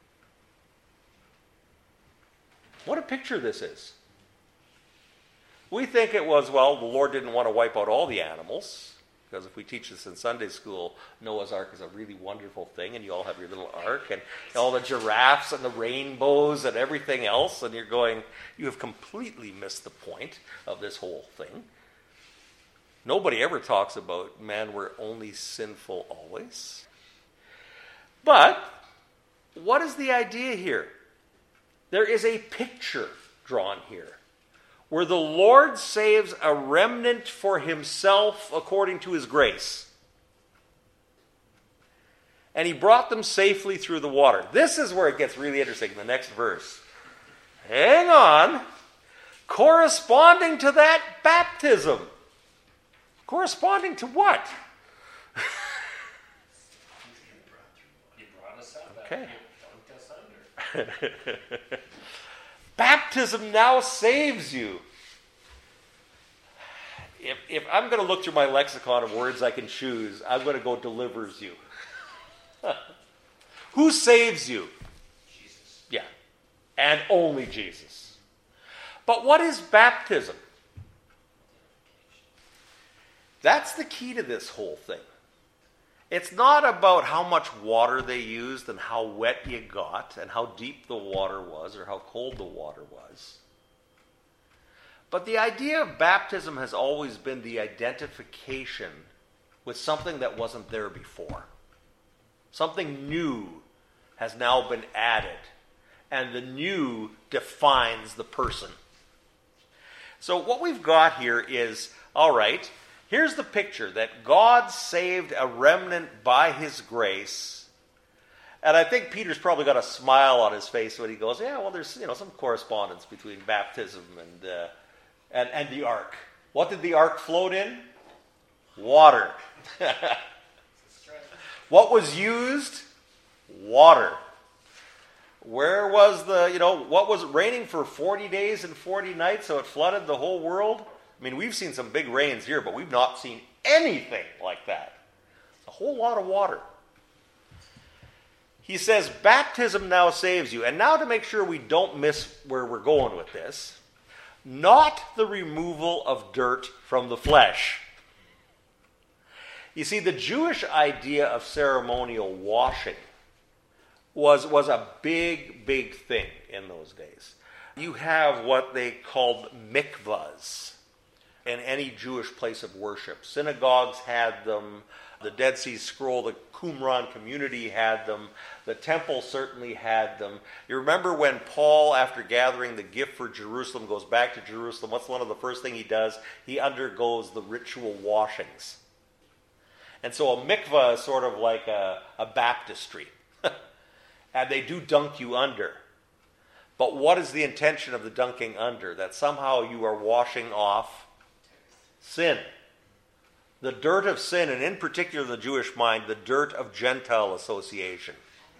What a picture this is. We think it was, well, the Lord didn't want to wipe out all the animals, because if we teach this in Sunday school, Noah's Ark is a really wonderful thing, and you all have your little ark, and all the giraffes and the rainbows and everything else, and you're going, you have completely missed the point of this whole thing. Nobody ever talks about, man, we're only sinful always. But, what is the idea here? There is a picture drawn here, where the Lord saves a remnant for himself according to his grace. And he brought them safely through the water. This is where it gets really interesting in the next verse. Hang on. Corresponding to that baptism. Corresponding to what? He brought us out. Okay. He dunked us under. Baptism now saves you. If, if I'm going to look through my lexicon of words I can choose, I'm going to go delivers you. Who saves you? Jesus. Yeah. And only Jesus. But what is baptism? That's the key to this whole thing. It's not about how much water they used and how wet you got and how deep the water was or how cold the water was. But the idea of baptism has always been the identification with something that wasn't there before. Something new has now been added, and the new defines the person. So what we've got here is, all right, here's the picture that God saved a remnant by his grace. And I think Peter's probably got a smile on his face when he goes, yeah, well, there's you know some correspondence between baptism and, uh, and, and the ark. What did the ark float in? Water. What was used? Water. Where was the, you know, what was it raining for forty days and forty nights so it flooded the whole world? I mean, we've seen some big rains here, but we've not seen anything like that. A whole lot of water. He says, baptism now saves you. And now to make sure we don't miss where we're going with this, not the removal of dirt from the flesh. You see, the Jewish idea of ceremonial washing was, was a big, big thing in those days. You have what they called mikvahs in any Jewish place of worship. Synagogues had them. The Dead Sea Scroll, the Qumran community had them. The temple certainly had them. You remember when Paul, after gathering the gift for Jerusalem, goes back to Jerusalem, what's one of the first things he does? He undergoes the ritual washings. And so a mikvah is sort of like a, a baptistry. And they do dunk you under. But what is the intention of the dunking under? That somehow you are washing off sin. The dirt of sin, and in particular in the Jewish mind, the dirt of Gentile association.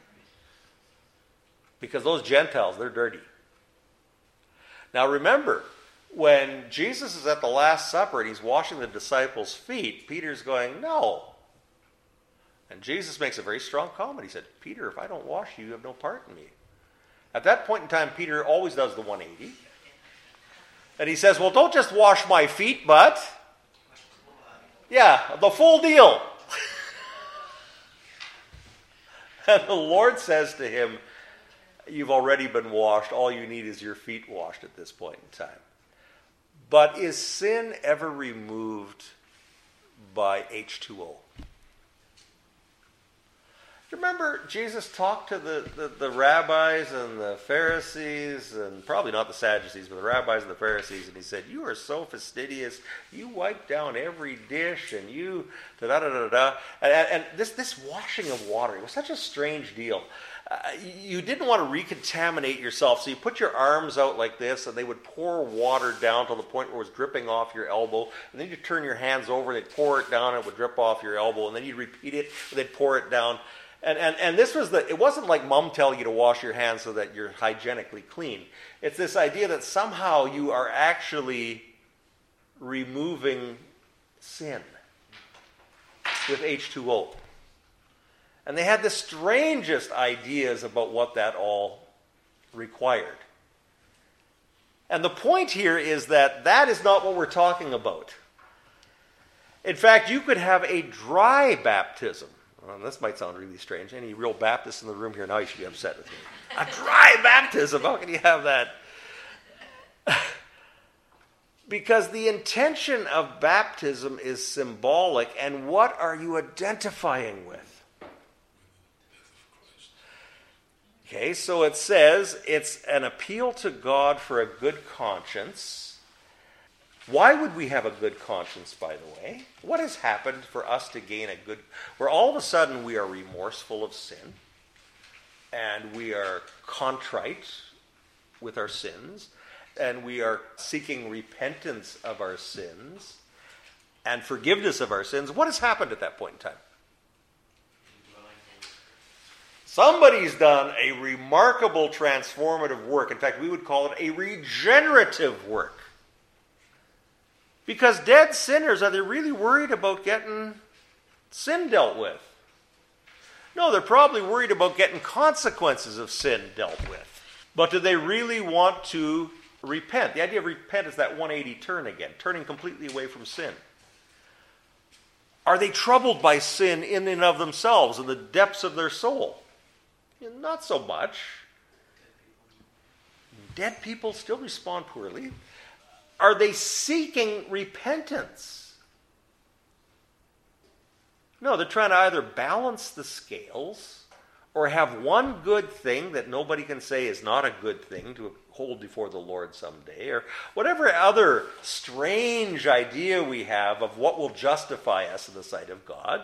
Because those Gentiles, they're dirty. Now remember, when Jesus is at the Last Supper and he's washing the disciples' feet, Peter's going, no. And Jesus makes a very strong comment. He said, Peter, if I don't wash you, you have no part in me. At that point in time, Peter always does the one eighty. And he says, well, don't just wash my feet, but... yeah, the full deal. And the Lord says to him, you've already been washed. All you need is your feet washed at this point in time. But is sin ever removed by H two O? Remember, Jesus talked to the, the, the rabbis and the Pharisees, and probably not the Sadducees, but the rabbis and the Pharisees, and he said, you are so fastidious, you wipe down every dish, and you da-da-da-da-da. And, and this, this washing of water, it was such a strange deal. Uh, you didn't want to recontaminate yourself, so you put your arms out like this, and they would pour water down to the point where it was dripping off your elbow, and then you'd turn your hands over, and they'd pour it down, and it would drip off your elbow, and then you'd repeat it, and they'd pour it down. And, and and this was the, it wasn't like mom telling you to wash your hands so that you're hygienically clean. It's this idea that somehow you are actually removing sin with H two O. And they had the strangest ideas about what that all required. And the point here is that that is not what we're talking about. In fact, you could have a dry baptism. Well, this might sound really strange. Any real Baptists in the room here now, you should be upset with me. A dry baptism, how can you have that? Because the intention of baptism is symbolic, and what are you identifying with? Okay, so it says it's an appeal to God for a good conscience. Why would we have a good conscience, by the way? What has happened for us to gain a good... where all of a sudden we are remorseful of sin, and we are contrite with our sins, and we are seeking repentance of our sins and forgiveness of our sins. What has happened at that point in time? Somebody's done a remarkable transformative work. In fact, we would call it a regenerative work. Because dead sinners, are they really worried about getting sin dealt with? No, they're probably worried about getting consequences of sin dealt with. But do they really want to repent? The idea of repent is that one eighty turn again, turning completely away from sin. Are they troubled by sin in and of themselves, in the depths of their soul? Not so much. Dead people still respond poorly. Are they seeking repentance? No, they're trying to either balance the scales or have one good thing that nobody can say is not a good thing to hold before the Lord someday, or whatever other strange idea we have of what will justify us in the sight of God.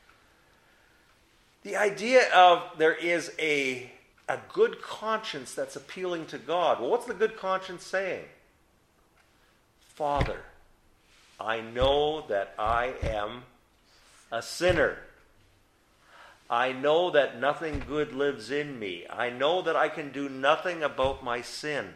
The idea of there is a, a good conscience that's appealing to God. Well, what's the good conscience saying? Father, I know that I am a sinner. I know that nothing good lives in me. I know that I can do nothing about my sin.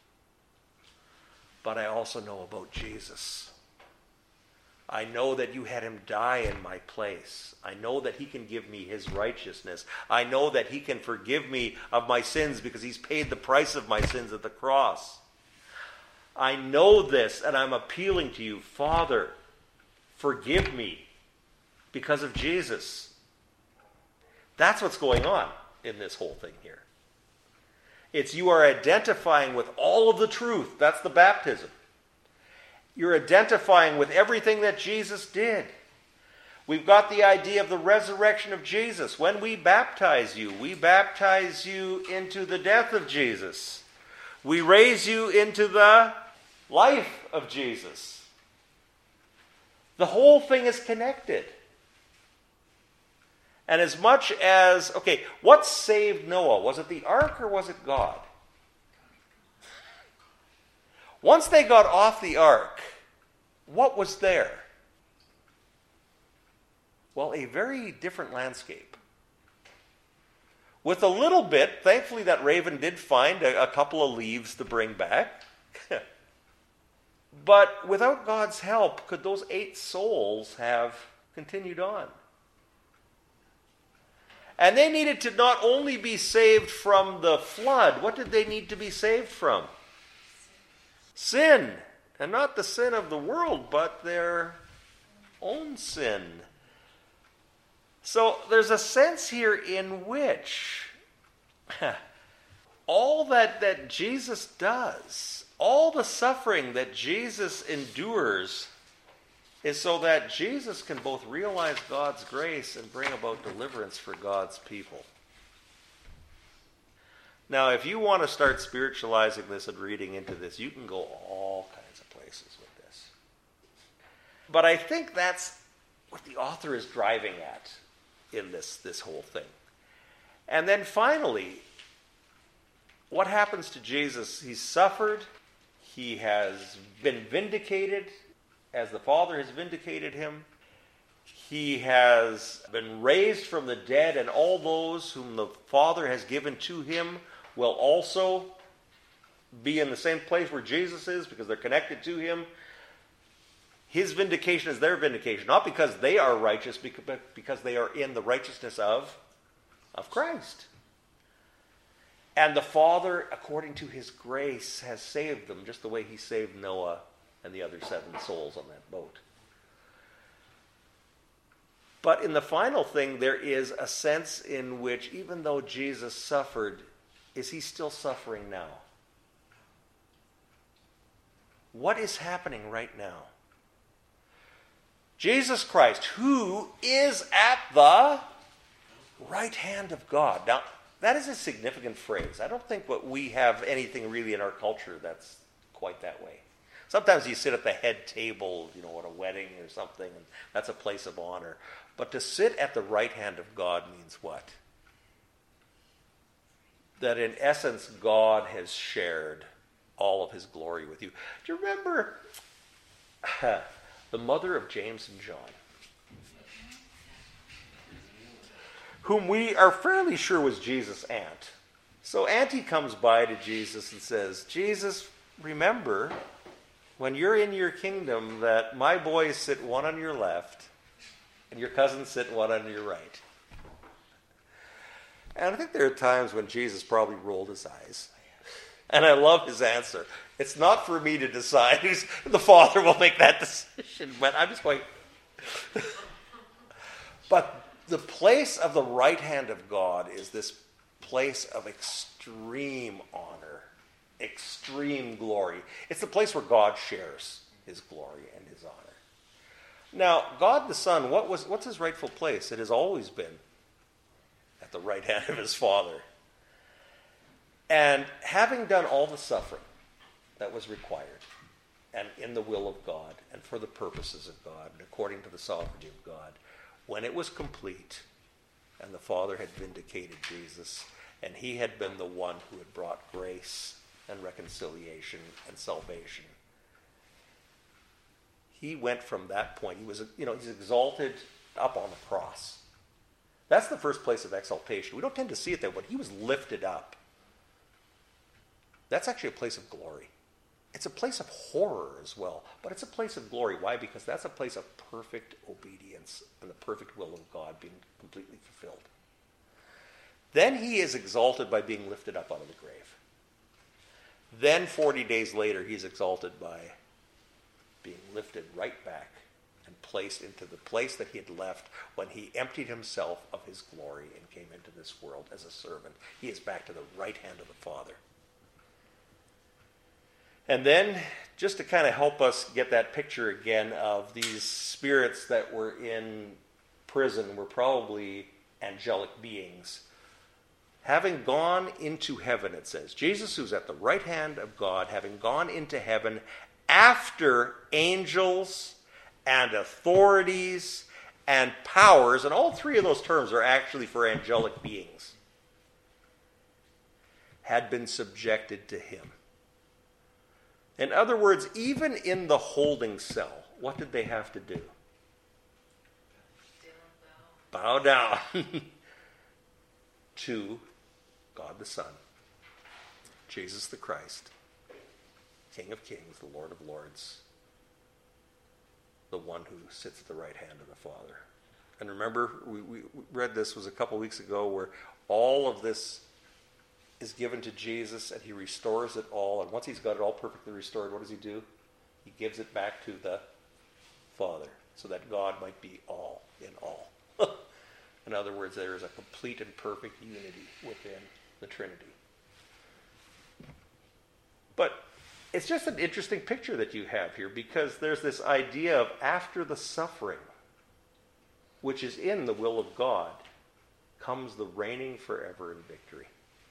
But I also know about Jesus. I know that you had him die in my place. I know that he can give me his righteousness. I know that he can forgive me of my sins because he's paid the price of my sins at the cross. I know this, and I'm appealing to you, Father, forgive me because of Jesus. That's what's going on in this whole thing here. It's you are identifying with all of the truth. That's the baptism. You're identifying with everything that Jesus did. We've got the idea of the resurrection of Jesus. When we baptize you, we baptize you into the death of Jesus. We raise you into the life of Jesus. The whole thing is connected. And as much as, okay, what saved Noah? Was it the ark or was it God? Once they got off the ark, what was there? Well, a very different landscape. With a little bit, thankfully that raven did find a, a couple of leaves to bring back. But without God's help, could those eight souls have continued on? And they needed to not only be saved from the flood, what did they need to be saved from? Sin. And not the sin of the world, but their own sin. So there's a sense here in which all that, that Jesus does, all the suffering that Jesus endures, is so that Jesus can both realize God's grace and bring about deliverance for God's people. Now, if you want to start spiritualizing this and reading into this, you can go all kinds of places with this. But I think that's what the author is driving at in this, this whole thing. And then finally, what happens to Jesus? He's suffered. He has been vindicated as the Father has vindicated him. He has been raised from the dead, and all those whom the Father has given to him will also be in the same place where Jesus is because they're connected to him. His vindication is their vindication, not because they are righteous, but because they are in the righteousness of, of Christ. And the Father, according to his grace, has saved them just the way he saved Noah and the other seven souls on that boat. But in the final thing, there is a sense in which, even though Jesus suffered, is he still suffering now? What is happening right now? Jesus Christ, who is at the right hand of God. Now, that is a significant phrase. I don't think what we have anything really in our culture that's quite that way. Sometimes you sit at the head table, you know, at a wedding or something, and that's a place of honor. But to sit at the right hand of God means what? That in essence, God has shared all of his glory with you. Do you remember the mother of James and John? Whom we are fairly sure was Jesus' aunt. So Auntie comes by to Jesus and says, Jesus, remember, when you're in your kingdom, that my boys sit one on your left and your cousins sit one on your right. And I think there are times when Jesus probably rolled his eyes. And I love his answer. It's not for me to decide. Who's, the Father will make that decision. But I'm just going... But the place of the right hand of God is this place of extreme honor, extreme glory. It's the place where God shares his glory and his honor. Now, God the Son, what was what's his rightful place? It has always been at the right hand of his Father. And having done all the suffering that was required, and in the will of God, and for the purposes of God, and according to the sovereignty of God, when it was complete, and the Father had vindicated Jesus, and he had been the one who had brought grace and reconciliation and salvation, he went from that point. He was, you know, he's exalted up on the cross. That's the first place of exaltation. We don't tend to see it there, but he was lifted up. That's actually a place of glory. It's a place of horror as well, but it's a place of glory. Why? Because that's a place of perfect obedience and the perfect will of God being completely fulfilled. Then he is exalted by being lifted up out of the grave. Then forty days later, he's exalted by being lifted right back and placed into the place that he had left when he emptied himself of his glory and came into this world as a servant. He is back to the right hand of the Father. And then, just to kind of help us get that picture again of these spirits that were in prison were probably angelic beings. Having gone into heaven, it says, Jesus, who's at the right hand of God, having gone into heaven after angels and authorities and powers, and all three of those terms are actually for angelic beings, had been subjected to him. In other words, even in the holding cell, what did they have to do? Bow down to God the Son, Jesus the Christ, King of Kings, the Lord of Lords, the one who sits at the right hand of the Father. And remember, we, we read this was a couple weeks ago where all of this is given to Jesus and he restores it all. And once he's got it all perfectly restored, what does he do? He gives it back to the Father so that God might be all in all. In other words, there is a complete and perfect unity within the Trinity. But it's just an interesting picture that you have here, because there's this idea of after the suffering, which is in the will of God, comes the reigning forever in victory.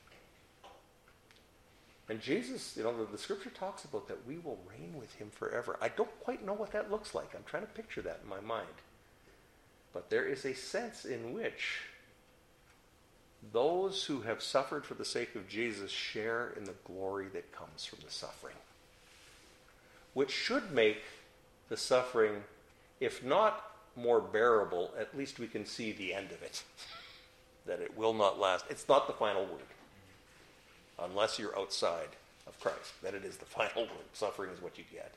And Jesus, you know, the, the scripture talks about that we will reign with him forever. I don't quite know what that looks like. I'm trying to picture that in my mind. But there is a sense in which those who have suffered for the sake of Jesus share in the glory that comes from the suffering, which should make the suffering, if not more bearable, at least we can see the end of it, that it will not last. It's not the final word. Unless you're outside of Christ, then it is the final word. Suffering is what you get.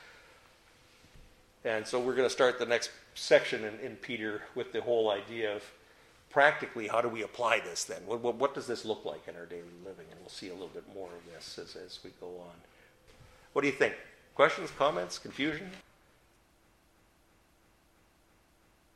And so we're going to start the next section in, in Peter with the whole idea of practically how do we apply this then? What, what, what does this look like in our daily living? And we'll see a little bit more of this as, as we go on. What do you think? Questions, comments, confusion?